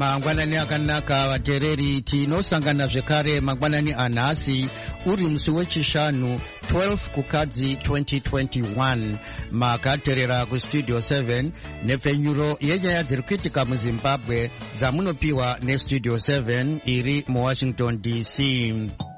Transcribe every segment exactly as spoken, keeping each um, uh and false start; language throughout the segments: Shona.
mangwanani akanaka vateereri, tinosangana zvekare mangwanani anhasi uri musi wechishanu twelve kukadzi twenty twenty-one. makateerera kustudio seven nepfenyuro yenyaya dziri kuitika muzimbabwe dzamunopiwa nestudio seven iri muwashington D C.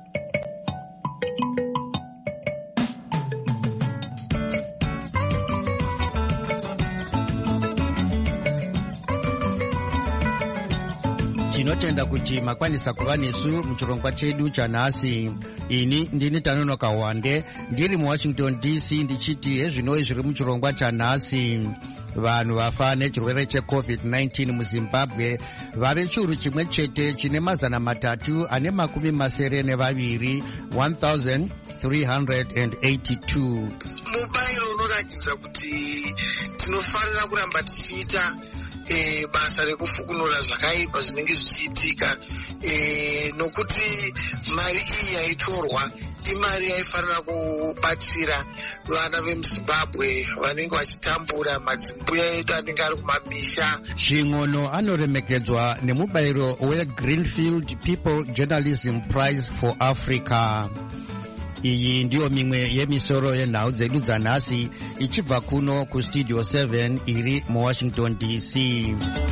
tinotenda kuti makwanisa kuva nesu muchirongwa chedu chanhasi. ini ndini Tanonoka Wande ndiri muwashington D C ndichiti hezvinoi zviri muchirongwa chanhasi. vanhu vafa nechirwere checovid nineteen muzimbabwe vave chiuru chimwe chete chine mazana matatu ane makumi masere nevaviri one thousand three hundred eighty-two. mubairo unoratidza kuti tinofanira kuramba tichiita E, basa rekufukunura zvakaipa zvinenge zvichiitika, e, nokuti mari iyi yaitorwa imari yaifanira kubatsira vana vemuzimbabwe vanenge vachitambura, madzimbuya edu anenge ari kumamisha. Ching'ono anoremekedzwa nemubairo weGreenfield People Journalism Prize for Africa. iyi ndiyo mimwe yemisoro yenhau dzedu dzanhasi ichibva kuno kustudio seven iri muwashington D C.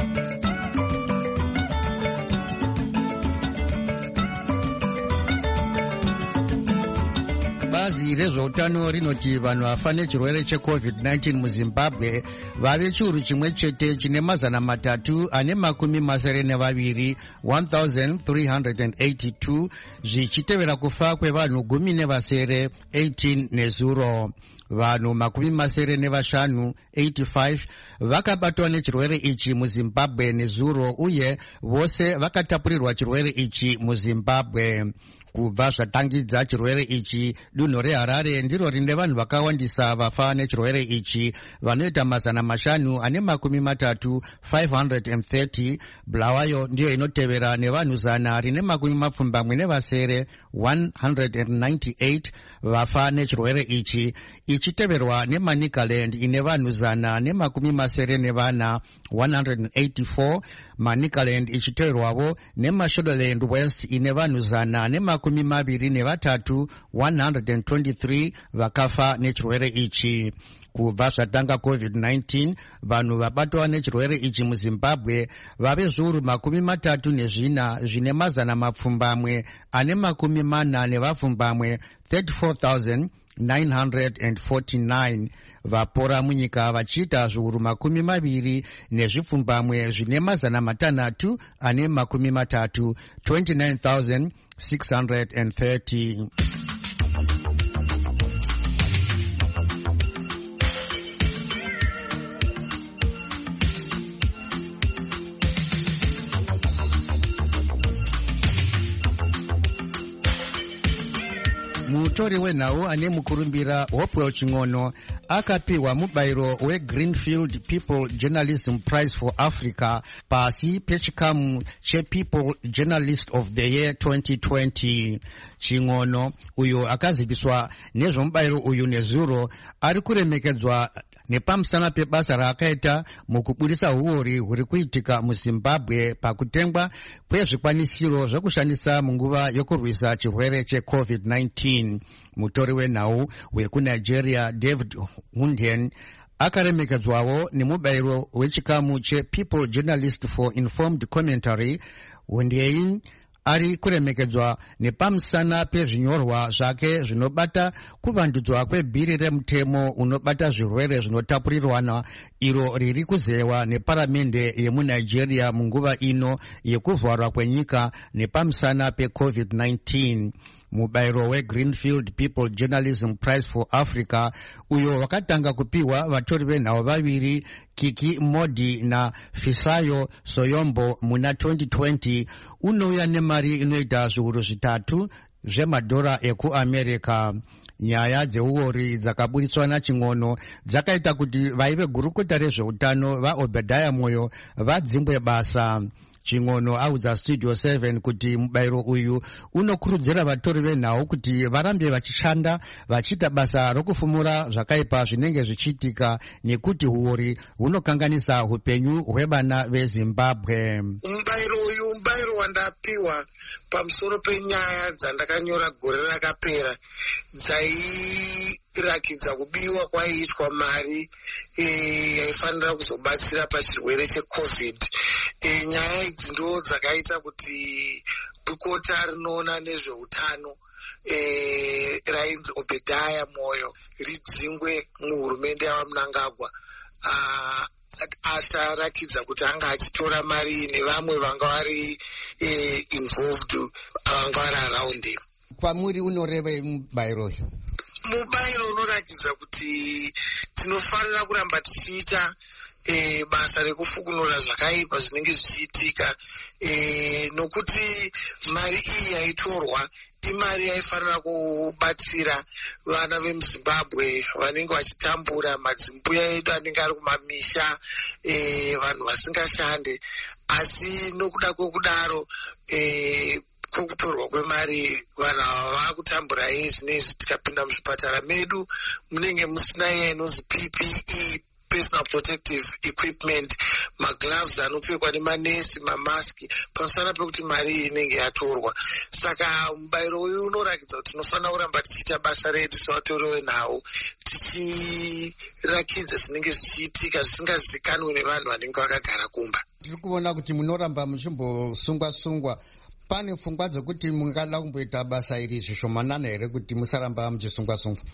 bazi rezveutano rinoti vanhu vafa nechirwere checovid nineteen muzimbabwe vave chiuru chimwe chete chine mazana matatu ane makumi masere nevaviri one thousand three hundred eighty-two, zvichitevera kufa kwevanhu gumi nevasere eighteen nezuro. vanhu makumi masere nevashanu eighty-five vakabatwa nechirwere ichi muzimbabwe nezuro, uye vose vakatapurirwa chirwere ichi muzimbabwe. kubva zvatangidza chirwere ichi, dunhu reharare ndiro rine vanhu vakawandisa vafa nechirwere ichi vanoita mazana mashanu ane makumi matatu five hundred thirty. bulawayo ndiyo inotevera nevanhu zana rine makumi mapfumbamwe nevasere one hundred ninety-eight vafa nechirwere ichi, ichiteverwa nemanicaland ine vanhu zana nemakumi masere nevana one hundred eighty-four. manicaland ichiteverwavo nemashodoland west ine vanhu zana nemakumi maviri nevatatu one hundred twenty-three vakafa nechirwere ichi. kubva zvatanga covid nineteen vanhu vabatwa nechirwere ichi muzimbabwe vave zviuru makumi matatu nezvina zvine mazana mapfumbamwe ane makumi mana nevapfumbamwe thirty-four thousand nine hundred forty-nine. vapora munyika vachiita zviuru makumi maviri nezvipfumbamwe zvine mazana matanhatu ane makumi matatu twenty-nine thousand six hundred thirty. mutori wenhau ane mukurumbira hopewell ching'ono akapiwa mubairo weGreenfield People Journalism Prize for Africa pasi pechikamu chePeople Journalist of the Year twenty twenty. ching'ono uyo akaziviswa nezvomubairo uyu nezuro ari kuremekedzwa nepamusana pebasa raakaita mukubudisa huori huri kuitika muzimbabwe pakutengwa kwezvikwanisiro zvekushandisa munguva yokurwisa chirwere checovid nineteen. mutori wenhau wekunigeria David Hunden akaremekedzwawo nemubairo wechikamu chePeople Journalist for Informed Commentary. Hunden ari kuremekedzwa nepamusana pezvinyorwa zvake zvinobata kuvandudzwa kwebhiri remutemo unobata zvirwere zvinotapurirwana iro riri kuzewa neparamende yemunigeria munguva ino yekuvharwa kwenyika nepamusana pecovid nineteen. mubairo weGreenfield People Journalism Prize for Africa uyo wakatanga kupiwa vatori venhau vaviri Kiki Modi na Fisayo Soyombo muna twenty twenty unouya nemari inoita zviuru zvitatu zvemadhora ekuamerica. nyaya dzeuori dzakaburitswa naching'ono dzakaita kuti vaive gurukota rezveutano vaObadiah Moyo vadzimbwe basa. Chingono audza Studio seven kuti mubairo uyu unokurudzira vatori venhau kuti varambe vachishanda vachiita basa rokufumura zvakaipa zvinenge zvichiitika nekuti huori hunokanganisa upenyu hwevana veZimbabwe. Mubairo uyu mubairo wandapiwa pamusoro penyaya dzandakanyora gore rakapera dzairakidza kubiwa kwaiitwa mari yaifanira kuzobatsira pachirwere cheCovid. E, nyaya idzi ndo dzakaita kuti bukota rinoona nezveutano e, rainzi Obedaya Moyo ridzingwe muhurumende yavaMnangagwa atarakidza kuti anga achitora mari nevamwe vanga vari e, involved vanga vari around him. Kwamuri unoreva mubairo uyu? Mubairo unorakidza kuti tinofanira kuramba tichiita E, basa rekufukunura zvakaipa zvinenge zvichiitika e, nokuti mari iyi yaitorwa imari yaifanira kubatsira vana vemuZimbabwe vanenge vachitambura, madzimbuya edu anenge ari kumamisha, e, vanhu vasingashande, asi nokuda kwokudaro e, kwokutorwa kwemari vanhu ava vakutambura izvinezvi. Tikapinda muzvipatara medu munenge musina iya inonzi P P E, personal protective equipment, magloves anopfekwa nemanesi, mamaski, pamusana pekuti mari iyi inenge yatorwa. Saka mubairo uyu unorakidza kuti tinofanira kuramba tichiita basa redu sevatori venhau, tichirakidza zvinenge zvichiitika zvisingazivikanwi nevanhu vanenge vakagara kumba. Tiri kuona kuti munoramba muchimbosungwa-sungwa. Pane pfungwa dzekuti mungada kumboita basa iri zvishomanana here kuti musaramba muchisungwa-sungwa?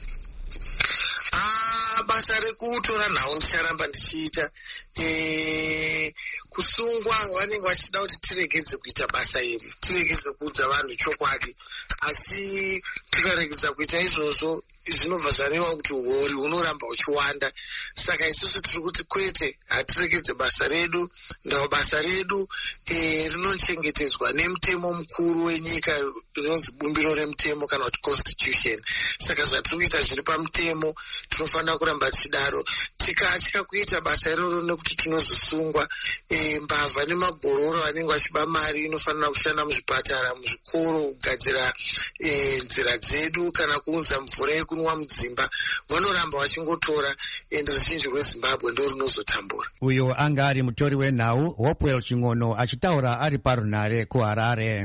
Basa rekutora nhau ndicharamba ndichiita. E, kusungwa vanenge vachida kuti tiregedze kuita basa iri, tiregedze kuudza vanhu chokwadi, asi tikaregedza kuita izvozvo zvinobva zvareva kuti huori hunoramba huchiwanda. Saka isusu tiri kuti kwete, hatiregedze basa redu, ndao basa redu e, rinochengetedzwa nemutemo mukuru wenyika rinonzi bumbiro remutemo kana kuti constitution. Saka zvatiri kuita zviri pamutemo tinofanira kuramba tichidaro. Tikatya kuita basa iroro nekuti tinozosungwa, e, mbavha nemagororo vanenge vachiba mari inofanira kushanda muzvipatara, muzvikoro, kugadzira e, nzira dzedu kana kuunza mvura yekunwa mudzimba, vanoramba vachingotora, ende ruzhinji rweZimbabwe ndo runozotambura. Uyo anga ari mutori wenhau Hopewell Chingono achitaura ari parunhare kuHarare.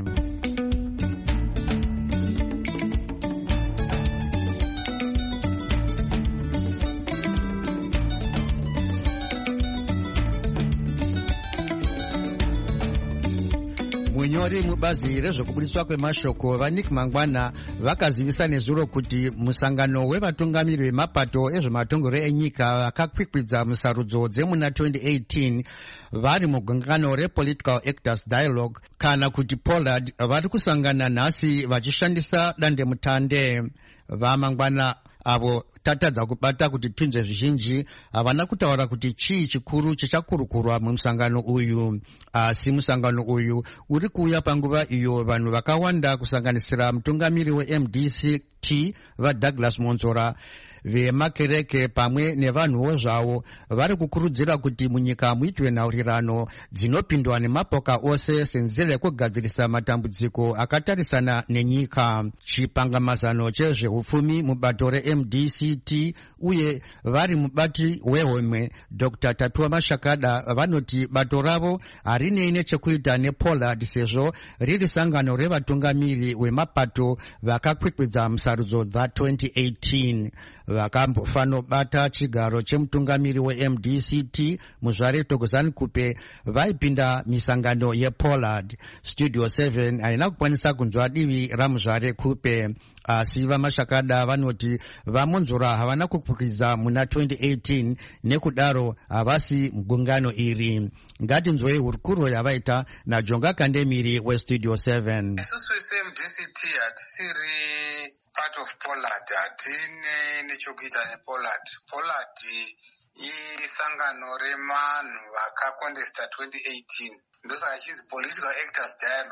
Munyori mubazi rezvokubudiswa kwemashoko vaNick Mangwana vakazivisa nezuro kuti musangano wevatungamiri vemapato ezvematongero enyika vakakwikwidza musarudzo dzemuna twenty eighteen vari mugungano rePolitical Actors Dialogue kana kuti Pollard vari kusangana nhasi vachishandisa dandemutande. VaMangwana avo tatadza kubata kuti tunze zvizhinji havana kutaura kuti chii chikuru chichakurukurwa mumusangano uyu, asi musangano uyu uri kuuya panguva iyo vanhu vakawanda kusanganisira mutungamiri weM D C T vaDouglas Monzora vemakereke pamwe nevanhuwo zvavo vari kukurudzira kuti munyika muitwe nhaurirano dzinopindwa nemapoka ose senzira yekugadzirisa matambudziko akatarisana nenyika. Chipangamazano chezveupfumi mubato reM D C T uye vari mubati wehomwe Doctor Tatua Mashakada vanoti bato ravo harinei nechekuita nePollard sezvo riri sangano revatungamiri wemapato vakakwikwidza musarudzo dza twenty eighteen. Vakambofanobata chigaro chemutungamiri weM D C T muzvare Thokozani Kupe vaipinda misangano yePollard. Studio seven haina kukwanisa kunzwa divi ramuzvare Kupe, asi vaMashakada vanoti vaMonzora havana kukwikwiza muna twenty eighteen nekudaro havasi mugungano iri. Ngatinzwei hurukuro yavaita naJonga Kandemiri weStudio seven. Isusu seM D C T hatisiri part of Pollard, hatine nechokuita nePollard. Pollard isangano remanhu vakakontesta twenty eighteen, ndosaka chizi Political Actors Dialogue.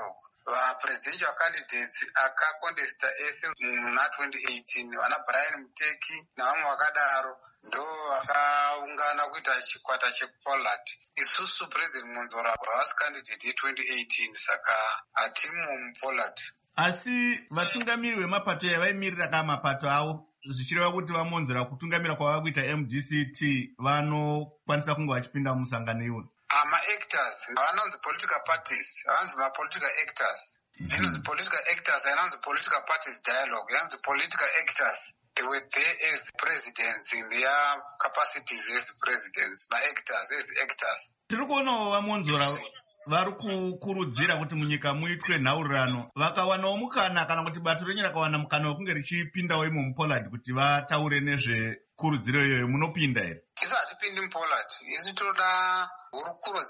vapresidential candidates akakontesta ese muna twenty eighteen vana Brian Muteki navamwe vakadaro ndo vakaungana kuita chikwata chePollard. Isusu President Monzora havasi candidate ye twenty eighteen saka hatimu muPollard. Asi vatungamiri vemapato yavaimirira kama mapato avo zvichireva kuti vamonzera kutungamira kwava kuita M D C T vanokwanisa kunge vachipinda musangano iwoyo. Ama-actors havanonzi political parties, havanzi ma-political actors. Inonzi political actors, hainonzi political parties dialogue, yanonzi political actors. They were there as presidents in their capacities as presidents, ma-actors as actors. Tiri kuonawo vamonzora vari kukurudzira kuti munyika muitwe nhaurirano vakawanawo mukana kana kuti bato renyu rakawana mukana wekunge richipindawo imo muPollard kuti vataure nezvekurudziro iyoyo, munopinda here? Isu hatipindi muPollard. Isu toda hurukuro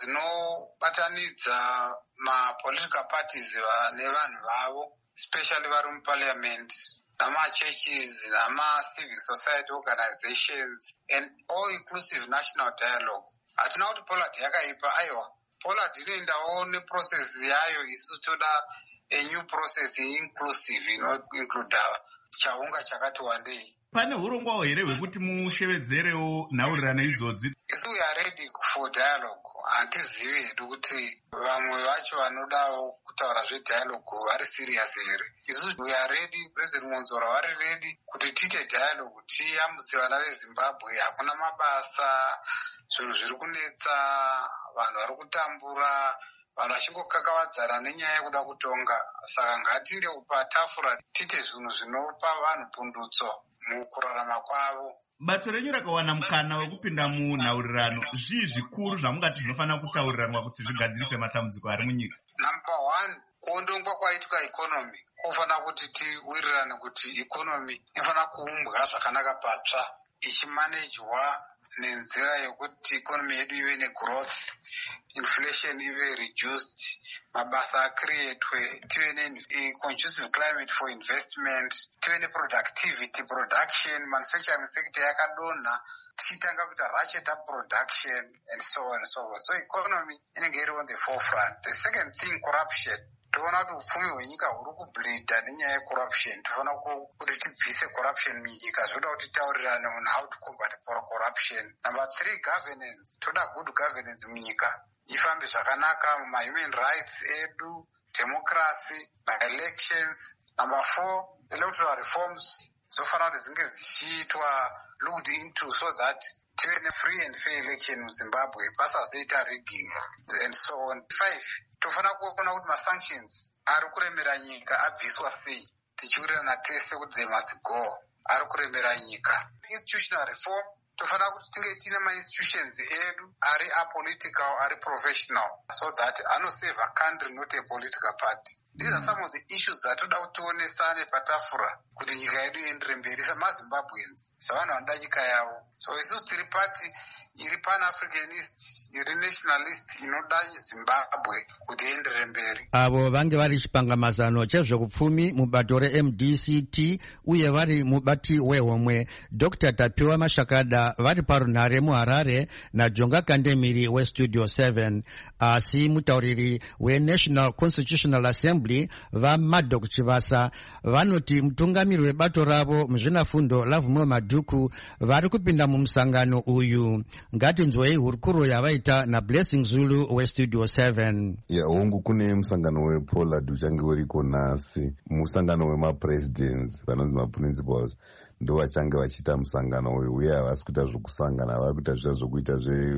dzinobatanidza ma-political parties nevanhu vavo, especially vari muparliament, nama-churches, nama-civic society organizations, and all-inclusive national dialogue. Hatina kuti Pollard yakaipa, aiwa. Pollard inoendawo neprocess yayo. Isu toda a new process inclusive inoinclude chaunga chakati wandei. Pane hurongwawo here hwekuti mushevedzerewo nhaurirano idzodzi? Isu we are ready for dialogue. Hatizivi hedu kuti vamwe vacho vanodawo kutaura zvedhialogue vari serious here. Isu we are ready, President Monzora vari ready kuti tiite dialogue, tiyambutse vana veZimbabwe. Hakuna mabasa, zvinhu zviri kunetsa, vanhu vari kutambura, vanhu vachingokakavadzana nenyaya yekuda kutonga. Saka ngatinde patafura tiite zvinhu zvinopa vanhu pundutso mukurarama kwavo. Bato renyu rakawana mukana wekupinda munhaurirano, zvii zvikuru zvamungati zvinofanira kutauriranwa kuti zvigadzirise matambudziko ari munyika? Number one, kuondongwa kwaitwa ikonomi. Kunofanira kuti tiwirirane kuti ikonomi inofanira kuumbwa zvakanaka patsva, ichimanejwa nenzira yekuti ikonomi yedu ive negrowth, inflation ive reduced, mabasa acreatwe, tive ne-conducive climate for investment, tive ne-productivity, production, manufacturing sector yakadonha, tichitanga kuita ratchet up production, and so on and so forth. So economy inenge iri on the forefront. The second thing, corruption. Toona kuti upfumi hwenyika huri kubleedha nenyaya yecorruption. Toona kuti tibvise corruption munyika. Zvoda kuti taurirane on how to combat corruption. Number three, governance. Toda good governance munyika. Ifambe zvakanaka muma-human rights edu, democracy, elections. Number four, electoral reforms. Zofanira kuti dzinge dzichiitwa looked into so that tive ne-free and fair election muZimbabwe, pasazoita rigging and so on. Five, tofanira kuona kuti ma-sanctions ari kuremera nyika abviswa sei, tichiwirirana tese kuti they must go, ari kuremera nyika. Institutional reform, tofanira kuti tinge tine ma-institutions edu ari apolitical, ari professional, so that anosave a country, not a political party. These are some of the issues that toda kuti tionesane patafura kuti nyika yedu iendere mberi samaZimbabweans, savanhu vanoda nyika yavo. So isusu tiri pati iri pan-Africanist, iri nationalist, inoda Zimbabwe kuti iendere mberi. Avo vange vari chipangamazano chezvekupfumi mubato re-M D C T uye vari mubati wehomwe Doctor Tapiwa Mashakada vari parunhare muHarare naJonga Kandemiri weStudio seven. Asi mutauriri weNational Constitutional Assembly vaMadok Chivasa vanoti mutungamiri webato ravo muzvinafundo Lavumwe Madhuku vari kupinda mumusangano uyu. Ngatinzwei hurukuro yavaita naBlessing Zulu weStudio seven. Ya hongu kune musangano wePollard uchange uriko nhasi. Musangano wemapresidents vanonzi maprincipals ndo vachange vachiita musangano uyu, uye havasi kuita zvokusangana, vari kuita zviya zvokuita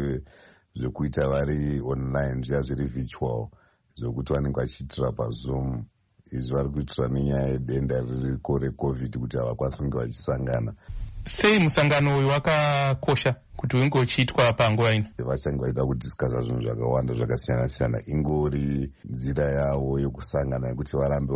zvekuita vari online, zviya zviri virtual zvokuti vanenge vachiitira paZoom. Izvi vari kuitira nenyaya yedenda ririko reCovid kuti havakwanisi kunge vachisangana. Sei musangano uyu wakakosha kuti unge uchiitwa panguva ino? Vachange vaida kudhiskasa zvinhu zvakawanda zvakasiyana siyana, ingori nzira yavo yokusangana yekuti varambe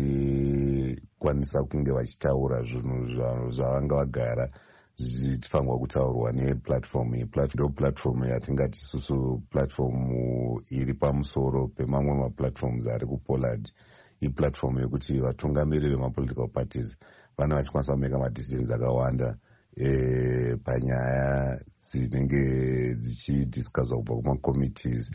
vachikwanisa kunge vachitaura zvinhu zvavanga vagara zvichifangwa kutaurwa neplatform iyi. Ndo platform yatingati isusu platform iri pamusoro pemamwe maplatforms ari kuPollard. Iplatform yekuti vatungamiri vemapolitical parties vana vachikwanisa kumeka madecisions akawanda e, panyaya dzinenge dzichidhiskaswa kubva kumacommittees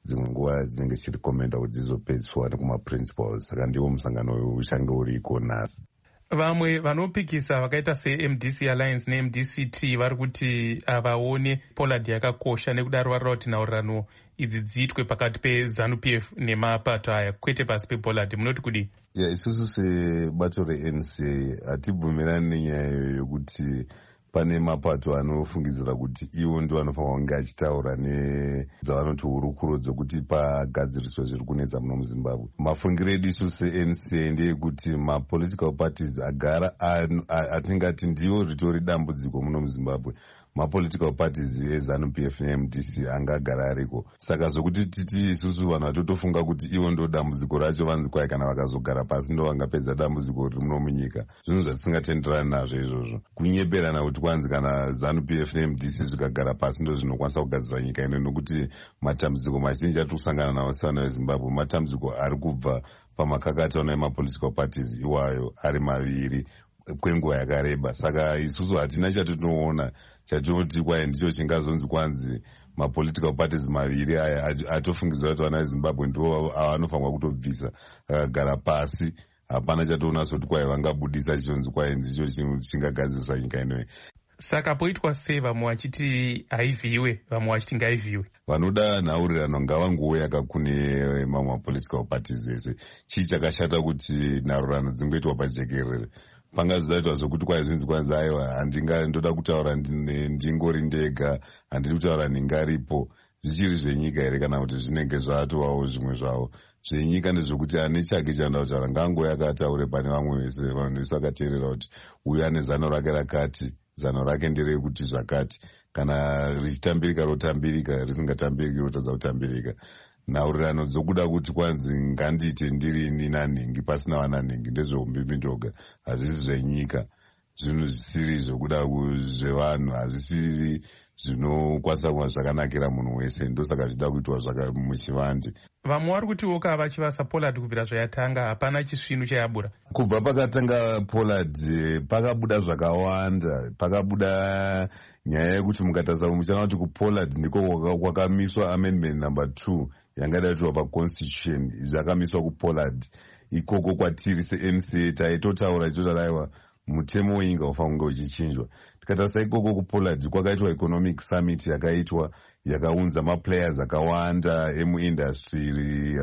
dzimwe nguva dzinenge dzichirekomenda kuti dzizopedziswa nekumaprincipals. Saka ndiwo musangano uyu uchange uriko nhasi. Vamwe vanopikisa vakaita se-M D C Alliance ne-M D C T vari kuti havaone Pollard yakakosha, nekudaro varira kuti nhaurirano idzi dziitwe pakati peZANU P F nemapato aya kwete pasi pePollard. Munoti kudii? Yeah, isusu sebato re-N C A hatibvumirani nenyaya iyoyo yokuti pane mapato anofungidzira kuti iwo ndo anofanira kunge achitaura nedzavanoti hurukuro dzokuti pagadziriswa zviri kunetsa muno muZimbabwe. Mafungiro edu isu se-N C A ndeyekuti mapolitical parties agara atingati ndiwo ritori dambudziko muno muZimbabwe. Mapolitical parties eZANU P F ne-M D C angagara ariko. Saka zvokuti titi isusu vanhu vatotofunga kuti iwo ndo dambudziko racho vanzi kwai kana vakazogara pasi ndo vangapedza dambudziko riri muno munyika. Zvinhu zvatisingatenderani nazvo izvozvo. Kunyeperana kuti kwanzi kana ZANU P F ne-M D C zvikagara pasi ndo zvinokwanisa kugadzira nyika ino, nokuti matambudziko mazhinji ari kusangana nawo sevana veZimbabwe matambudziko ari kubva pamakakataona emapolitical parties iwayo ari maviri kwenguva yakareba. Saka isusu hatina chatinoona chatinoti kwai ndicho chingazonzi kwanzi mapolitical parties maviri aya atofungidzira kuti vana veZimbabwe ndivo avanofanirwa kutobvisa akagara pasi. Hapana chatoona soti kwai vangabudisa chichonzi kwai ndicho chingagadzirisa nyika inoyi. Saka poitwa sei vamwe vachiti haivhiiwe, vamwe vachiti ngaivhiiwe? Vanoda nhaurirano ngavangouya kune mamwe mapolitical parties ese. Chii chakashata kuti nhaurirano dzingoitwa pajekerere? Pangazodaitwa zvokuti kwai zvinzi kwanzi aiwa handingandoda kutaura ndingori ndega, handiri kutaura ndingaripo. Zvichiri zvenyika here kana kuti zvinenge zvatovawo zvimwe zvavo? Zvenyika ndezvokuti ane chake chanoda kutaura ngangouya akataure pane vamwe vese. Vanhu vese vakateerera kuti uyu ane zano rake rakati, zano rake nderekuti zvakati. Kana richitambirika rotambirika, risingatambiriki rotadza kutambirika. Nhaurirano dzokuda kuti kwanzi ngandiite ndiri ninanhingi pasina vananhingi ndezveumbimbi hazvisi zvenyika. Zvinhu zvisiri zvokuda zvevanhu, hazvisiri zvinokwanisa kuva zvakanakira munhu wese, ndosaka zvichida kuitwa muchivande. Vamwe vari kutiwo vachivasa Pollard kubvira zvayatanga hapana chisvinu chayabura. Kubva pakatanga Pollard pakabuda zvakawanda. Pakabuda nyaya yekuti mukatarisa muchana kuti kuPollard ndiko kwakamiswa amendment number two yangadaiwa paconstitution. Zvakamiswa kuPollard ikoko kwatiri se-N C A taitotaura ichotadaiwa mutemo wenyika ufanira kunge uchichinjwa. Tikatarisa ikoko kuPollard kwakaitwa economic summit yakaitwa yakaunza maplayers akawanda emuindustry,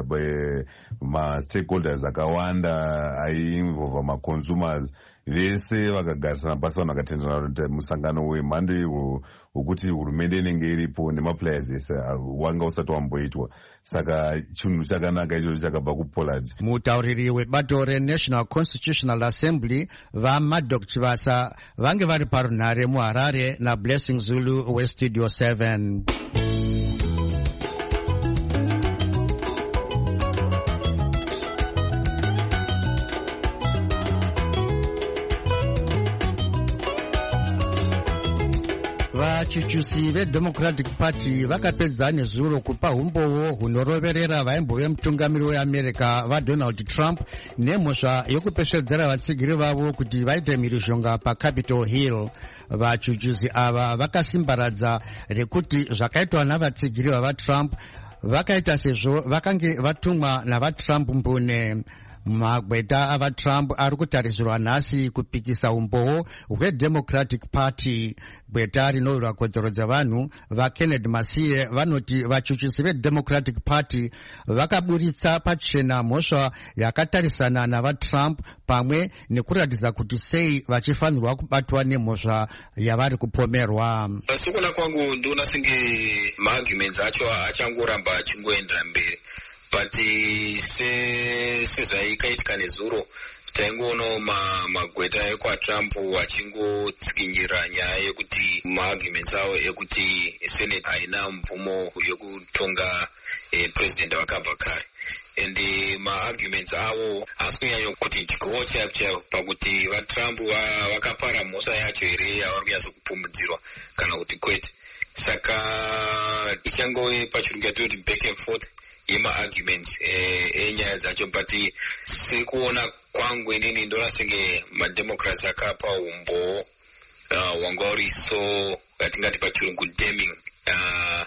mastakeholders akawanda aiinvolva maconsumers vese vakagarisana pasi. Vanhu vakatenderana kuti musangano wemhando iwo wokuti hurumende inenge iripo nemaplayers ese wanga usati wamboitwa. Saka chinhu chakanaka ichocho chakabva kuPollard. Mutauriri webato reNational Constitutional Assembly vaMaddox Chivasa vange vari parunhare muHarare naBlessing Zulu weStudio seven. Vachuchusi veDemocratic Party vakapedza nezuro kupa umbowo hunoroverera vaimbove mutungamiri weAmerica vaDonald Trump nemhosva yokupesvedzera vatsigiri vavo kuti vaite mhirizhonga paCapitol Hill. Vachuchusi ava vakasimbaradza rekuti zvakaitwa navatsigiri vavaTrump vakaita sezvo vakange vatumwa navaTrump mbune. Magweta avaTrump ari kutarisirwa nhasi kupikisa umbowo hweDemocratic Party. Gweta rinowirwa kodzero dzavanhu vaKenneth Masiye vanoti vachuchusi veDemocratic Party vakaburitsa pachena mhosva yakatarisana navaTrump pamwe nekuratidza kuti sei vachifanirwa kubatwa nemhosva yavari kupomerwa. Sikuona kwangu ndinoona senge maarguments acho achangoramba achingoenda mberi. But sezvaikaitika nezuro taingoonawo magweta ekwaTrump achingotsikinyira nyaya yekuti maarguments avo ekuti Senate haina mvumo yokutonga eh, president vakabva kare. And maarguments avo haasi kunyanya kuti dyowo chaipo chaipo pakuti vaTrump vakapara mhosva yacho here yavari kunyatsokupumudzirwa kana kuti kwete. Saka ichangove pachirungu yatoti back and forth yemaarguments enyaya dzacho, but siri kuona kwangu inini ndoona senge mademocrats akapa umbowo wanga uri so yatingati pachirungu damning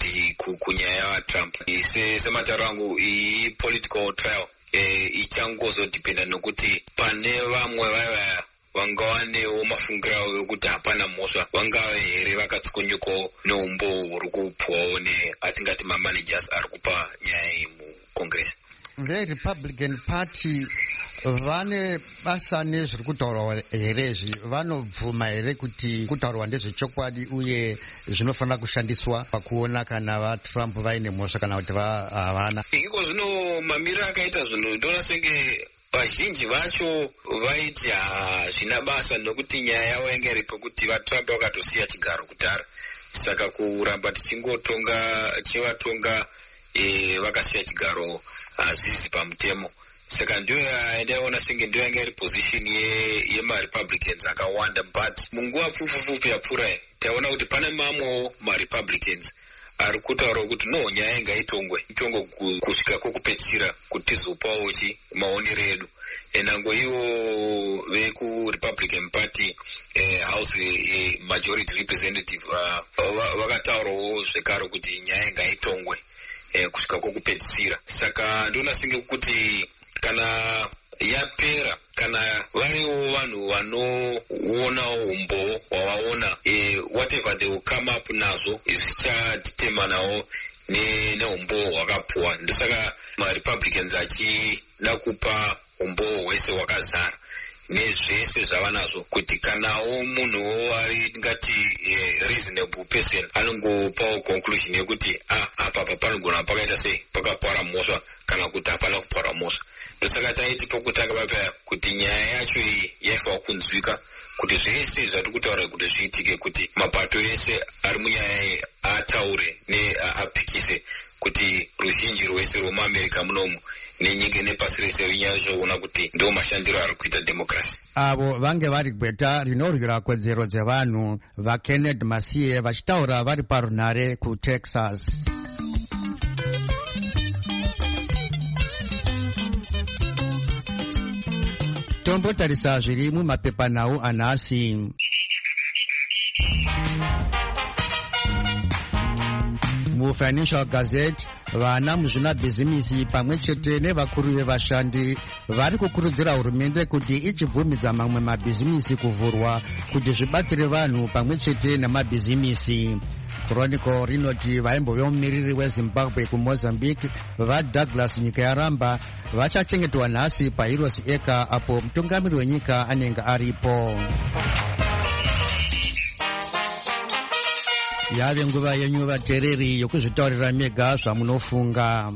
kunyaya yaTrump. Sematauro angu i-political trial ichangozodhipenda nokuti pane vamwe vaya vangawanewo mafungiro ekuti hapana mhosva vangave here vakatsikunyukawo neumbo huri kupuwawo neatingati mamanagers ari kupa nyaya iyi mucongress. VeRepublican Party vane basa nezviri kutaurwa here izvi, vanobvuma here kuti kutaurwa ndezvechokwadi uye zvinofanira kushandiswa pakuona kana vaTrump vaine mhosva kana kuti havana? Iko zvino mamiriro akaita zvinhu ndoona senge vazhinji vacho vaiti hazvina basa nokuti nyaya yavo yanga iripo kuti vaTrump vakatosiya chigaro kutara, saka kuramba tichingotonga tichivatonga e, vakasiya chigaro hazvisi pamutemo. Saka ndio yandaona senge ndio yanga iri position yemaRepublicans akawanda, but munguva pfupi yapfuura taona kuti pane mamwewo maRepublicans ari kutaura kuti no, nyaya ingaitongwe itongwe kusvika kwokupedzisira kuti tizopawo chi maonero edu. Enango ivo vekuRepublican Party eh, House eh, Majority Representative vakataurawo uh, zvekare kuti nyaya ingaitongwe eh, kusvika kwokupedzisira. Saka ndona senge kuti kana yapera, kana variwo vanhu vanoonawo umbo wavaona eh, whatever they will come up nazo zvichatemanawo neumbo hwakapuwa. Ndosaka maRepublicans achida kupa umbo hwese hwakazara nezvese zvavanazvo, kuti kanawo munhuwo ari ngati eh, reasonable person anongopawo conclusion yekuti ah, apa panogona pakaita sei, pakapara mhosva kana kuti hapana kupara mhosva. Ndosaka taiti pokutanga papaya kuti nyaya yacho iyi yaifanira kunzwika, kuti zvese zvatiri kutaura kuti zviitike, kuti mapato ese ari munyaya iyi ataure neapikise kuti ruzhinji rwese rwomuAmerica munomu nenyika nepasi rese rinyaya zvoona kuti ndo mashandiro ari kuita democracy. Avo vange vari gweta rinorwira kodzero dzevanhu vaKenneth Masiye vachitaura vari parunhare kuTexas. Tombotarisa zviri mumapepanhau anhasi. MuFinancial Gazette, vana muzvinabhizimisi pamwe chete nevakuru vevashandi vari kukurudzira hurumende kuti ichibvumidza mamwe mabhizimisi kuvhurwa kuti zvibatsire vanhu pamwe chete namabhizimisi. Chronicle rinoti vaimbove mumiriri weZimbabwe kuMozambique vaDouglas nyika yaramba vachachengetwa nhasi paHeroes Acre apo mutungamiri wenyika anenge aripo. Yave nguva yenyu vateereri yokuzvitaurira mega zvamunofunga.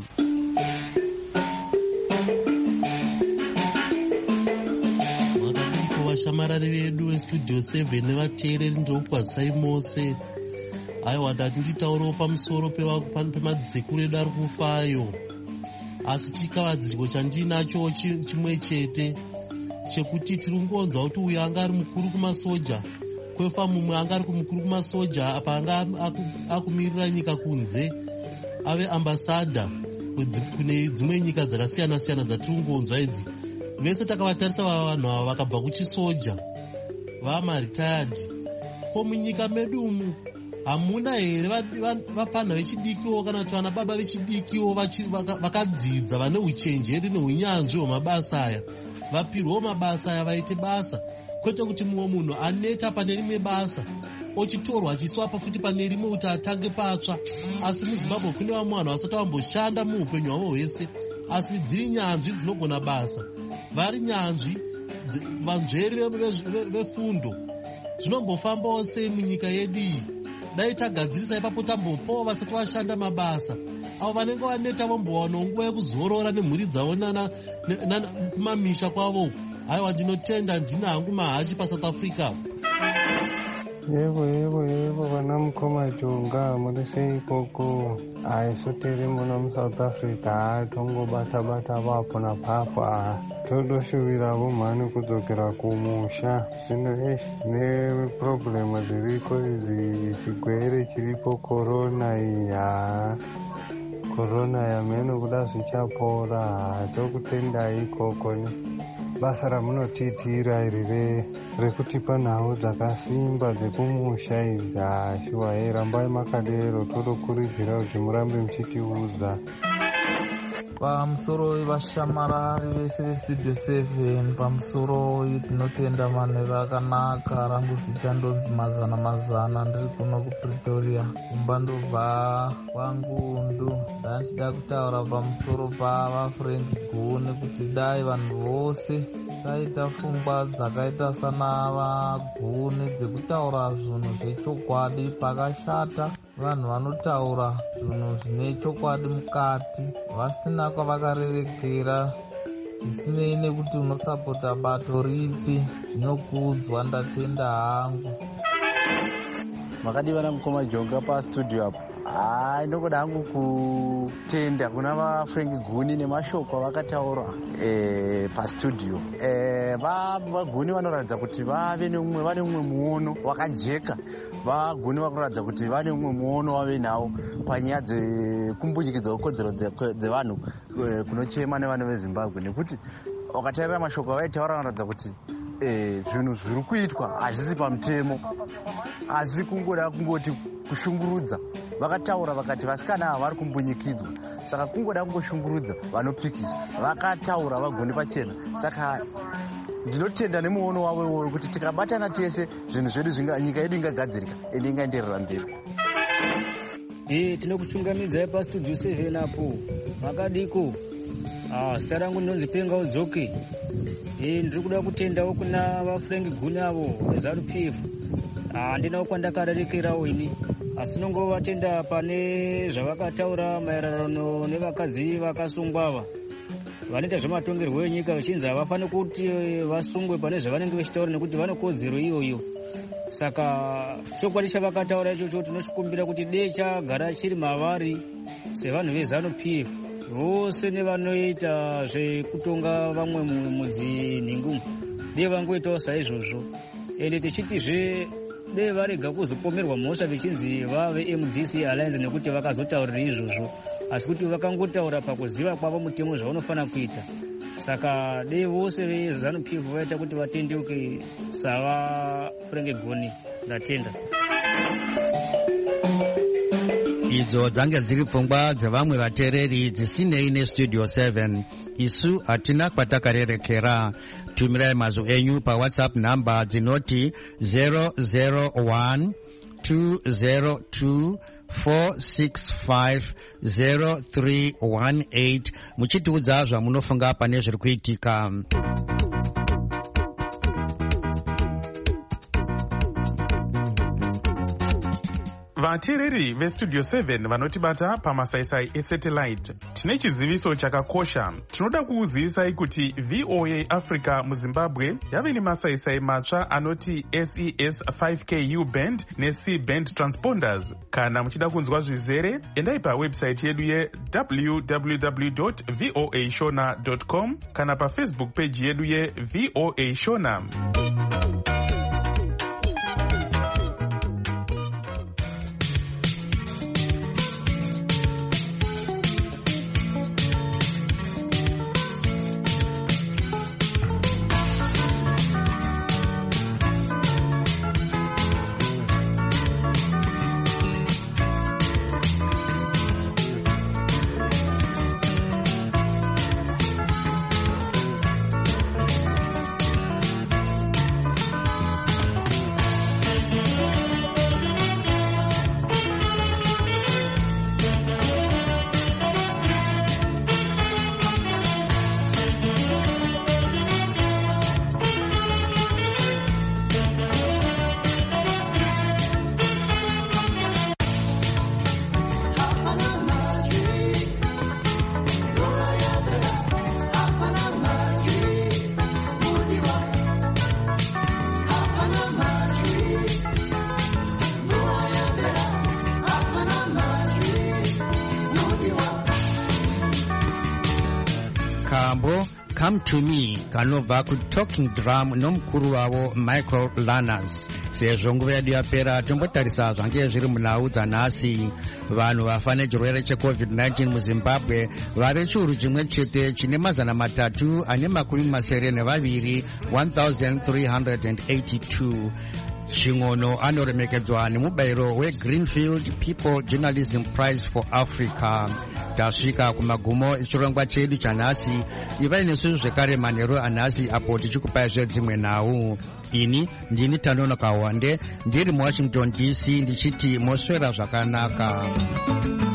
Vakadiko vashamarari vedu vestudio seven nevateereri ndokwatsai mose. Aiwa ndati nditaurawo pamusoro pemadzikuru edu ari kufayo, asi chikavadzirwo chandinacho chimwe chete chekuti tiri kungonzwa kuti uyu anga ari mukuru kumasoja kwefa mumwe anga ari mukuru kumasoja apa anga akumirira nyika kunze ave ambasadha kune dzimwe nyika dzakasiyana siyana dzatiri kungonzwa idzi. Vese takavatarisa vanhu ava vakabva kuchisoja vamaritayadi. Ko munyika medu umu hamuna here vapanha vechidikiwo kana kuti vana baba vechidikiwo vakadzidza vane uchenjeri neunyanzvi hwemabasa aya, vapirwawo mabasa aya vaite basa, kwete kuti mumwe munhu aneta pane rimwe basa ochitorwa achiswa pafuti pane rimwe kuti atange patsva. Asi muZimbabwe kune vamwe vanhu vasati vamboshanda muupenyu hwavo hwese, asi dziri nyanzvi dzinogona basa, vari nyanzvi vanzveri vefundo. Zvinombofambawo sei munyika yedu iyi? Dai tagadzirisa ipapo tambopawo vasati vashanda mabasa, avo vanenge vaneta vambowanawo nguva yekuzorora nemhuri dzavo kumamisha kwavo. Haiwa, ndinotenda ndina hangu mahachi paSouth Africa. Yebo yebo yebo vana mukoma jonga muri sei ikoko? Aisoteri muno muSouth Africa tongobata bata vapo napapo todoshuvira vomhani kudzokera kumusha. Zvino eshi neproblemu dziriko idzi, chigwere chiripo korona iya korona yamene kuda zvichapora tokutendai ikoko. basa ramunotiitira iri rekutipa nhau dzakasimba dzekumusha idzi. Shuwa e rambai makadero, todokurudzira kuti murambe muchitiudza pamusoro vashamarari vese vestudio seven. Pamusoro tinotenda manheru akanaka. Rangu zita ndonzi mazana mazana, ndiri kuno kupretoria kumba ndobva kwangundu. Ndachida kutaura pamusoro pavafrank guni kuti dai vanhu vose taita pfungwa dzakaita sana vaguni dzekutaura zvinhu zvechokwadi pakashata. Vanhu vanotaura zvinhu zvine chokwadi mukati vasina kwavakarerekera, zvisinei nekuti unosapota bato ripi. Zvinokuudzwa, ndatenda hangu. Makadivana mukoma jonga pastudio apo. Hai, ndokuda hangu kutenda kuna vaFrank Guni nemashoko avakataura e, pastudio. E, vaguni vanoratidza kuti vave neumwe vane umwe muono wakajeka. Vaguni vakuratidza kuti vane umwe muono wave nawo panyaya dzekumbunyikidzwa kodzero dzevanhu kunochema nevanhu veZimbabwe, nekuti ukatarira mashoko avaitaura vanoratidza kuti E, zvinhu zviri kuitwa hazvisi pamutemo, asi kungoda kungoti kushungurudza. Vakataura vakati vasikana ava vari kumbunyikidzwa, saka kungoda kungoshungurudza vanopikisa. Vakataura vagoni pachena, saka ndinotenda nemuono wavo iwoyo kuti tikabatana tese zvinhu zvedu nyika yedu ingagadzirika ende ingaenderera mberi. E, tinokuchungamidzai pastudio seven apo. Makadiko? Ah, zita rangu ndinonzi Penga Udzoke. E, ndiri kuda kutendawo kuna vaFrank Guni avo veZANU-P F. Handinawo kwandakarerekerawo ini, asi nongovatenda pane zvavakataura maererano nevakadzi vakasungwa ava vanoita zvematongerwo enyika, vachinzi havafani kuti vasungwe pane zvavanenge vachitaura nekuti vane kodzero iyoyo. Saka chokwadi chavakataura ichocho tinochikumbira kuti dei chagara chiri mavari sevanhu veZANU-P F vose nevanoita zvekutonga vamwe mudzinhingu dei vangoitawo saizvozvo. Ende tichitizve dei varega kuzopomerwa mhosva vichinzi vave M D C Alliance nekuti vakazotaurira izvozvo, asi kuti vakangotaura pakuziva kwavo mutemo zvavanofanira kuita. Saka dei vose veZANU-P F vaita kuti vatendeuke sava Frank Guni. Ndatenda. Idzo dzange dziri pfungwa dzevamwe vateereri dzisinei nestudio seven. Isu hatina kwatakarerekera. Tumirai mazwi enyu paWhatsApp namba dzinoti zero zero one two zero two four six five zero three one eight muchitiudza zvamunofunga pane zviri kuitika. vateereri vestudio seven vanotibata pamasaisai esatellite, tine chiziviso chakakosha. Tinoda kukuzivisai kuti V O A Africa muZimbabwe yave nemasaisai matsva anoti S E S five K U band neC band transponders. Kana muchida kunzwa zvizere, endai pawebsite yedu ye w w w dot voa shona dot com kana pafacebook page yedu ye V O A Shona. Come to Me kanobva kuTalking Drum nomukuru wavo Michael Lanas. sezvo nguva yedu yapera tombotarisa zvange zviri munhau dzanhasi. Vanhu vafa nechirwere checovid nineteen muzimbabwe vave chiuru chimwe chete chine mazana matatu ane makumi masere nevaviri one thousand three hundred eighty-two. Chingono anoremekedzwa nemubayiro weGreenfield People Journalism Prize for Africa. Tasvika kumagumo echirongwa chedu chanhasi. Ivai nesu zvekare manheru anhasi apo tichikupai zvedzimwe nhau. Ini ndini Tanono Kawande ndiri muWashington D C ndichiti moswera zvakanaka.